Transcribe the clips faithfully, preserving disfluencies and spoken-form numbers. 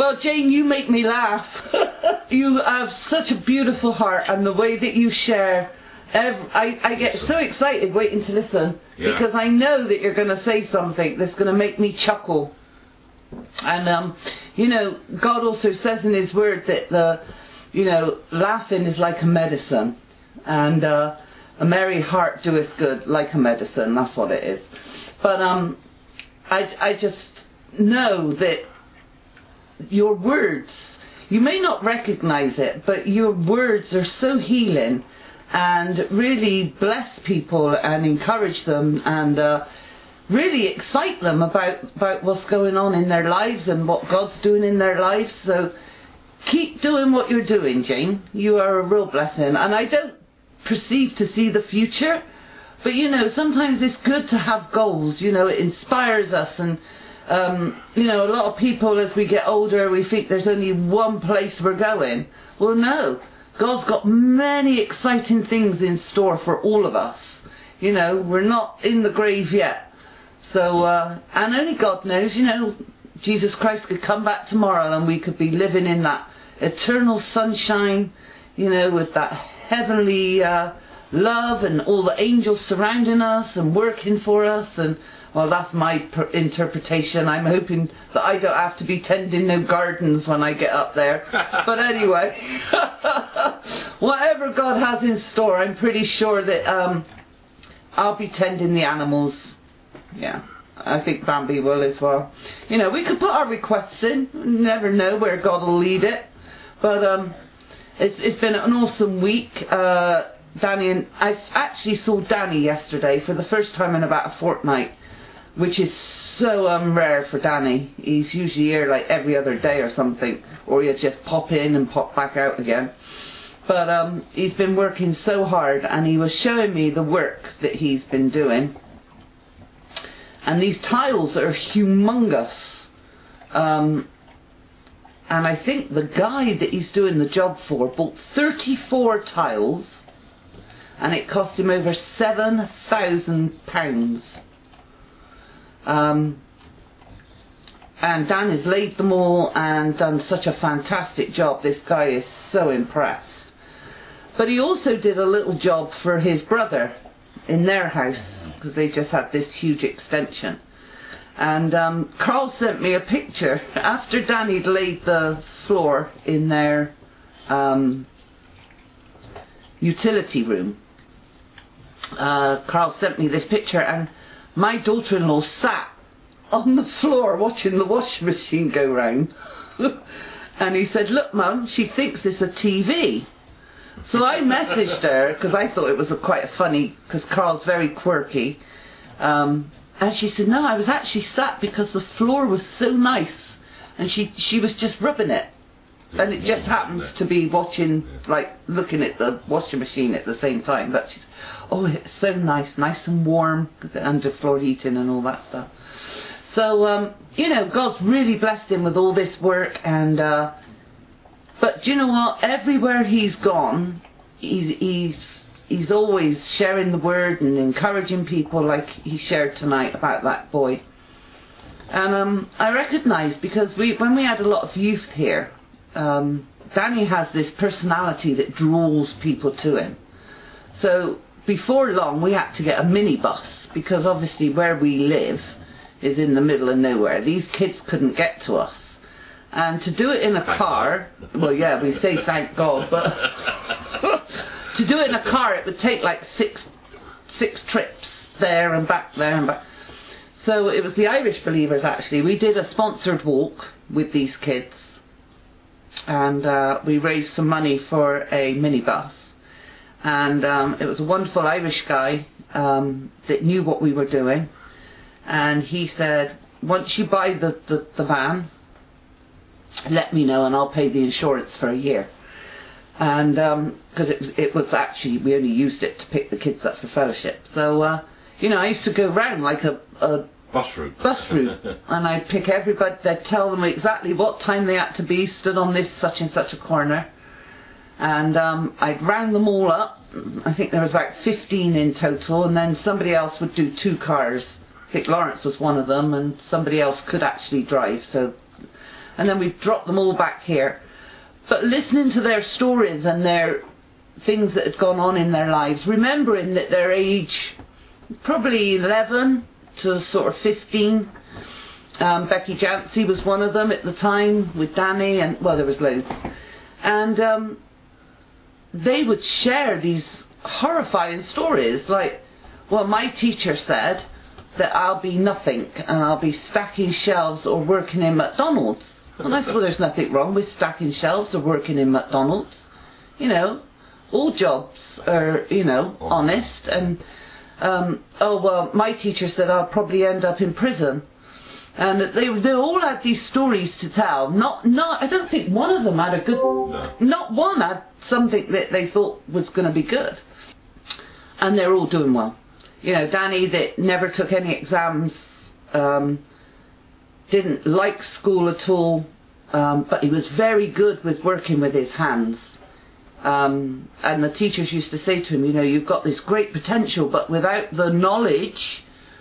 Well, Jane, you make me laugh. You have such a beautiful heart, and the way that you share, every, I, I get so excited waiting to listen, yeah. because I know that you're going to say something that's going to make me chuckle. And, um, you know, God also says in His Word that, the, you know, laughing is like a medicine, and uh, a merry heart doeth good, like a medicine, that's what it is. But um, I, I just know that your words, you may not recognize it, but your words are so healing and really bless people and encourage them and uh, really excite them about, about what's going on in their lives and what God's doing in their lives. So keep doing what you're doing, Jane. You are a real blessing. And I don't perceive to see the future, but you know, sometimes it's good to have goals. You know, it inspires us. And um, you know, a lot of people as we get older, we think there's only one place we're going. Well, no, God's got many exciting things in store for all of us. You know, we're not in the grave yet. So uh, and only God knows, you know, Jesus Christ could come back tomorrow and we could be living in that eternal sunshine, you know, with that heavenly uh, love and all the angels surrounding us and working for us. And well, that's my per- interpretation. I'm hoping that I don't have to be tending no gardens when I get up there. But anyway, whatever God has in store, I'm pretty sure that um, I'll be tending the animals. Yeah, I think Bambi will as well. You know, we could put our requests in. Never know where God will lead it. But um, it's it's been an awesome week. Uh, Danny and I actually saw Danny yesterday for the first time in about a fortnight, which is so um, rare for Danny. He's usually here like every other day or something, or he'll just pop in and pop back out again. But um, he's been working so hard, and he was showing me the work that he's been doing. And these tiles are humongous. Um, and I think the guy that he's doing the job for bought thirty-four tiles, and it cost him over seven thousand pounds. Um, and Dan has laid them all and done such a fantastic job. This guy is so impressed. But he also did a little job for his brother in their house, because they just had this huge extension. And um, Carl sent me a picture after Danny'd laid the floor in their um, utility room. Uh, Carl sent me this picture, and my daughter-in-law sat on the floor watching the washing machine go round. And he said, "Look, Mum, she thinks it's a T V." So I messaged her, because I thought it was a quite a funny, because Carl's very quirky. Um, and she said, "No, I was actually sat because the floor was so nice." And she, she was just rubbing it. And it just happens to be watching, like, looking at the washing machine at the same time. But she's, "Oh, it's so nice, nice and warm," because the underfloor heating and all that stuff. So, um, you know, God's really blessed him with all this work. And, uh, but do you know what? Everywhere he's gone, he's, he's, he's always sharing the word and encouraging people, like he shared tonight about that boy. And um, I recognise, because we, when we had a lot of youth here, Um, Danny has this personality that draws people to him. So before long we had to get a minibus, because obviously where we live is in the middle of nowhere. These kids couldn't get to us. And to do it in a car, well, yeah, we say thank God, but to do it in a car, it would take like six six trips there and back, there and back. So it was the Irish Believers, actually. We did a sponsored walk with these kids. And uh, we raised some money for a minibus, and um, it was a wonderful Irish guy um, that knew what we were doing, and he said, "Once you buy the, the, the van, let me know and I'll pay the insurance for a year." And because um, it, it was actually, we only used it to pick the kids up for fellowship. So uh, you know, I used to go round like a, a Bus route. Bus route. And I'd pick everybody, they'd tell them exactly what time they had to be, stood on this such and such a corner. And um, I'd round them all up. I think there was about fifteen in total, and then somebody else would do two cars. I think Lawrence was one of them, and somebody else could actually drive. So, and then we've dropped them all back here. But listening to their stories and their things that had gone on in their lives, remembering that their age, probably eleven to sort of fifteen, um, Becky Jancy was one of them at the time with Danny, and well, there was loads, and um, they would share these horrifying stories like, well, my teacher said that I'll be nothing and I'll be stacking shelves or working in McDonald's. Well, I said, well, there's nothing wrong with stacking shelves or working in McDonald's. You know, all jobs are, you know, oh. honest. And, um, oh, well, my teacher said I'll probably end up in prison. And they they all had these stories to tell. Not, not, I don't think one of them had a good, no. not one had something that they thought was going to be good. And they're all doing well. You know, Danny, that never took any exams, um, didn't like school at all, um, but he was very good with working with his hands. Um, and the teachers used to say to him, you know, you've got this great potential, but without the knowledge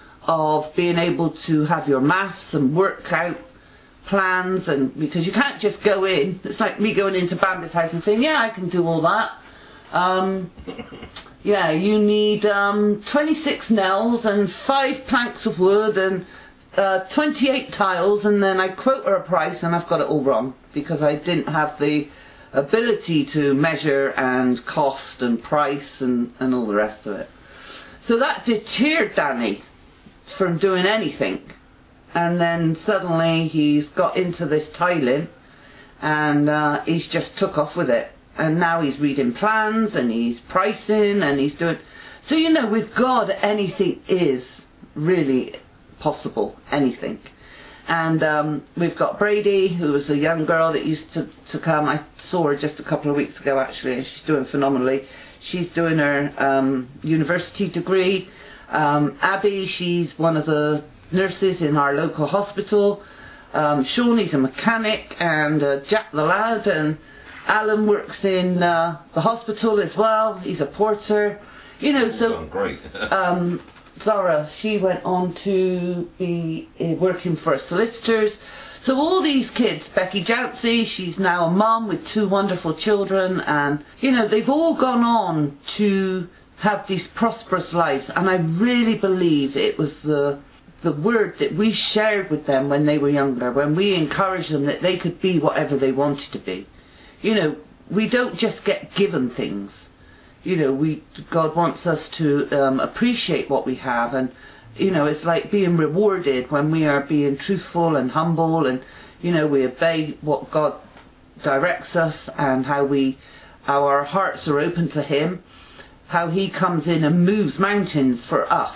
of being able to have your maths and work out plans, and because you can't just go in, it's like me going into Bambi's house and saying, yeah, I can do all that. Um, yeah, you need um, twenty-six nails and five planks of wood and uh, twenty-eight tiles, and then I quote her a price and I've got it all wrong because I didn't have the ability to measure and cost and price and, and all the rest of it. So that deterred Danny from doing anything, and then suddenly he's got into this tiling and uh, he's just took off with it. And now he's reading plans and he's pricing and he's doing... So, you know, with God, anything is really possible. Anything. And um, we've got Brady, who was a young girl that used to, to come. I saw her just a couple of weeks ago, actually, and she's doing phenomenally. She's doing her um, university degree. Um, Abby, she's one of the nurses in our local hospital. Um, Sean, he's a mechanic. And uh, Jack the lad, and Alan works in uh, the hospital as well. He's a porter. You know, so... great. um, Zara, she went on to be uh, working for solicitors. So all these kids, Becky Jancy, she's now a mum with two wonderful children, and, you know, they've all gone on to have these prosperous lives. And I really believe it was the the word that we shared with them when they were younger, when we encouraged them that they could be whatever they wanted to be. You know, we don't just get given things. You know, we God wants us to um, appreciate what we have, and, you know, it's like being rewarded when we are being truthful and humble, and, you know, we obey what God directs us, and how we, how our hearts are open to Him, how He comes in and moves mountains for us.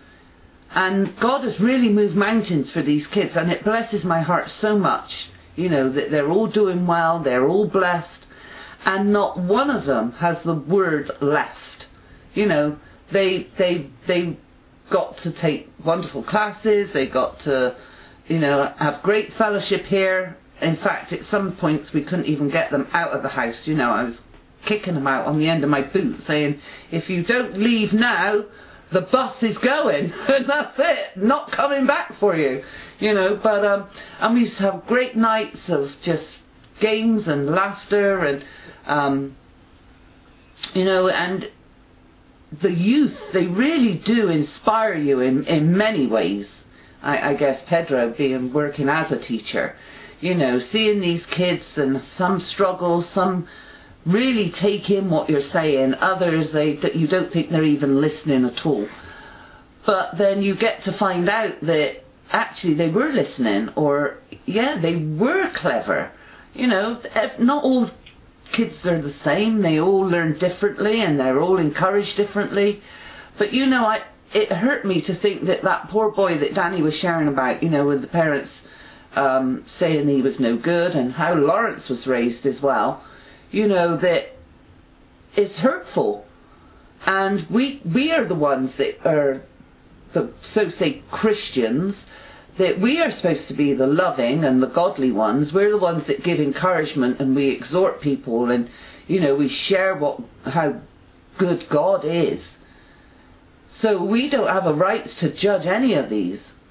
And God has really moved mountains for these kids, and it blesses my heart so much. You know, that they're all doing well, they're all blessed, and not one of them has the word left. You know, they they they got to take wonderful classes, they got to, you know, have great fellowship here. In fact, at some points we couldn't even get them out of the house. You know, I was kicking them out on the end of my boot, saying, if you don't leave now, the bus is going, and that's it, not coming back for you, you know. But um, and we used to have great nights of just games and laughter, and um, you know, and the youth, they really do inspire you in in many ways. I, I guess Pedro being working as a teacher, you know, seeing these kids, and some struggle, some really take in what you're saying, others they that you don't think they're even listening at all, but then you get to find out that actually they were listening, or yeah, they were clever. You know, not all kids are the same, they all learn differently and they're all encouraged differently. But you know, I it hurt me to think that that poor boy that Danny was sharing about, you know, with the parents um, saying he was no good, and how Lawrence was raised as well. You know, that it's hurtful, and we we are the ones that are the, so to say, Christians, that we are supposed to be the loving and the godly ones. We're the ones that give encouragement, and we exhort people, and, you know, we share what how good God is. So we don't have a right to judge any of these.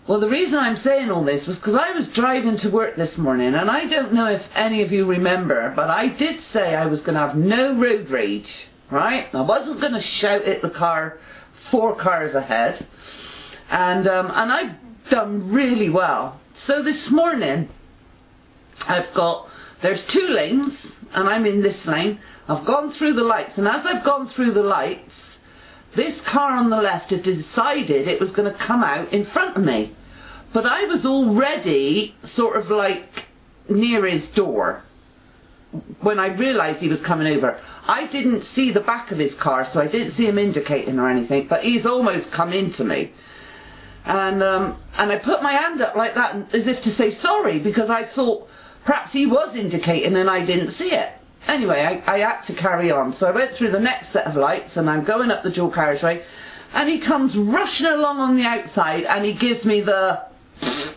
Well, the reason I'm saying all this was because I was driving to work this morning, and I don't know if any of you remember, but I did say I was going to have no road rage, right? I wasn't going to shout at the car four cars ahead, and um, and I've done really well. So this morning, I've got, there's two lanes, and I'm in this lane. I've gone through the lights, and as I've gone through the lights, this car on the left had decided it was going to come out in front of me. But I was already sort of like near his door when I realised he was coming over. I didn't see the back of his car, so I didn't see him indicating or anything, but he's almost come into me. And, um, and I put my hand up like that as if to say sorry, because I thought perhaps he was indicating and I didn't see it. Anyway, I, I had to carry on, so I went through the next set of lights, and I'm going up the dual carriageway, and he comes rushing along on the outside, and he gives me the... and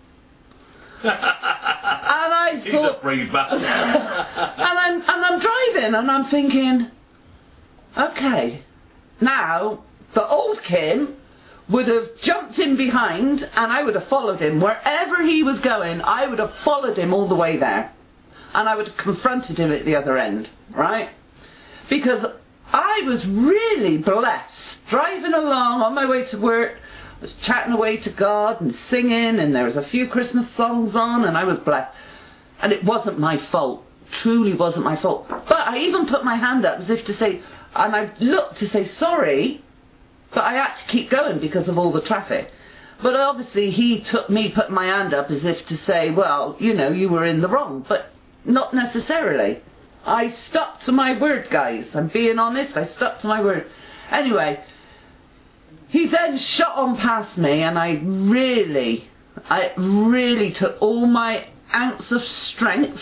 I He's thought... a brave bastard. and, I'm, and I'm driving, and I'm thinking, okay, now, the old Kim would have jumped in behind, and I would have followed him. Wherever he was going, I would have followed him all the way there. And I would have confronted him at the other end, right? Because I was really blessed. Driving along on my way to work, I was chatting away to God and singing, and there was a few Christmas songs on, and I was blessed. And it wasn't my fault. Truly wasn't my fault. But I even put my hand up as if to say, and I looked to say sorry, but I had to keep going because of all the traffic. But obviously he took me putting my hand up as if to say, well, you know, you were in the wrong. But not necessarily. I stuck to my word, guys. I'm being honest. I stuck to my word. Anyway, he then shot on past me, and I really, I really took all my ounce of strength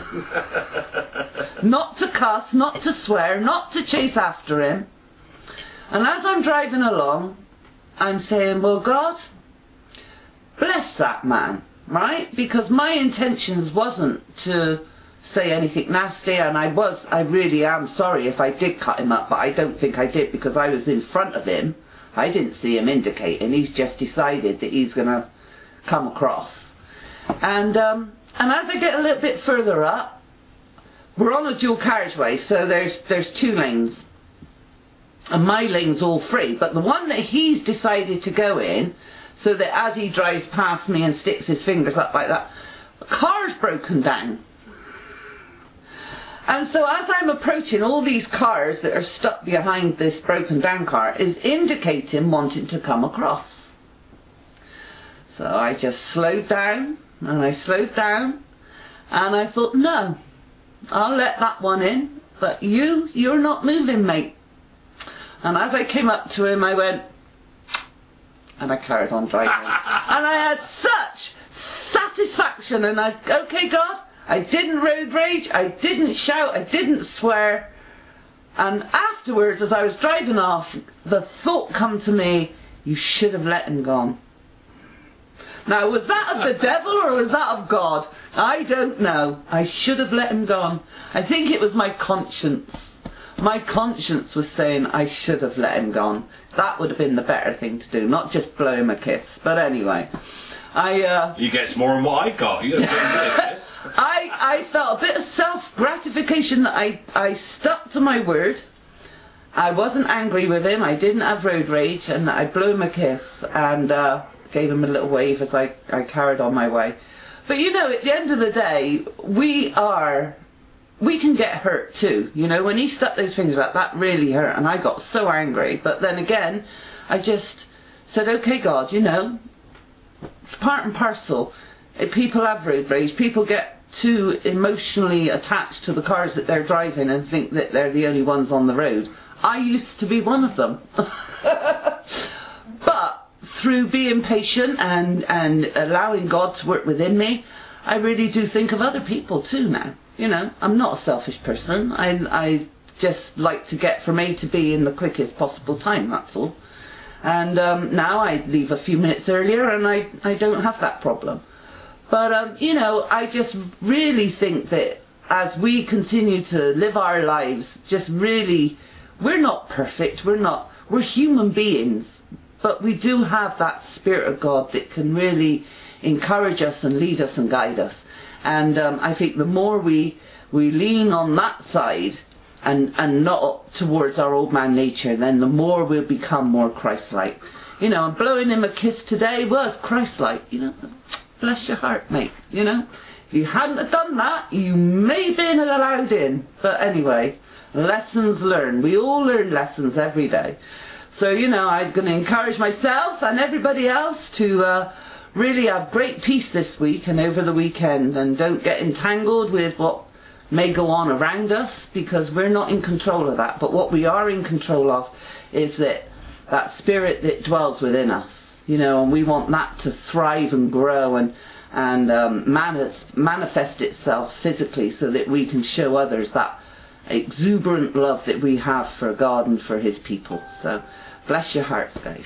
not to cuss, not to swear, not to chase after him. And as I'm driving along, I'm saying, well, God, bless that man, right? Because my intentions wasn't to say anything nasty, and I was, I really am sorry if I did cut him up, but I don't think I did, because I was in front of him. I didn't see him indicating. He's just decided that he's going to come across. And um, and as I get a little bit further up, we're on a dual carriageway, so there's there's two lanes, and my lane's all free, but the one that he's decided to go in, so that as he drives past me and sticks his fingers up like that, the car's broken down. And so as I'm approaching, all these cars that are stuck behind this broken down car is indicating wanting to come across. So I just slowed down, and I slowed down, and I thought, no, I'll let that one in, but you, you're not moving, mate. And as I came up to him, I went, and I carried on driving. And I had such satisfaction, and I, okay, God, I didn't road rage, I didn't shout, I didn't swear. And afterwards, as I was driving off, the thought come to me, you should have let him gone. Now, was that of the devil or was that of God? I don't know. I should have let him gone. I think it was my conscience. My conscience was saying I should have let him gone. That would have been the better thing to do, not just blow him a kiss. But anyway, I... Uh, you get more than what I got. You I, I felt a bit of self-gratification that I, I stuck to my word. I wasn't angry with him. I didn't have road rage, and I blew him a kiss and uh, gave him a little wave as I, I carried on my way. But you know, at the end of the day, we are... we can get hurt too, you know. When he stuck those fingers out, that really hurt, and I got so angry. But then again, I just said, okay, God, you know, it's part and parcel. If people have road rage, people get too emotionally attached to the cars that they're driving and think that they're the only ones on the road. I used to be one of them. But through being patient and, and allowing God to work within me, I really do think of other people too now. You know, I'm not a selfish person. I, I just like to get from A to B in the quickest possible time, that's all. And um, now I leave a few minutes earlier, and I, I don't have that problem. But, um, you know, I just really think that as we continue to live our lives, just really, we're not perfect, we're not, we're human beings. but we do have that Spirit of God that can really encourage us and lead us and guide us. And um, I think the more we we lean on that side and, and not towards our old man nature, then the more we'll become more Christ-like. You know, and blowing him a kiss today was Christ-like. You know, bless your heart, mate. You know, if you hadn't have done that, you may have been allowed in. But anyway, lessons learned. We all learn lessons every day. So, you know, I'm going to encourage myself and everybody else to uh, really have great peace this week and over the weekend, and don't get entangled with what may go on around us, because we're not in control of that. But what we are in control of is that that spirit that dwells within us, you know, and we want that to thrive and grow and and um, manis- manifest itself physically, so that we can show others that exuberant love that we have for God and for his people. So bless your hearts, guys.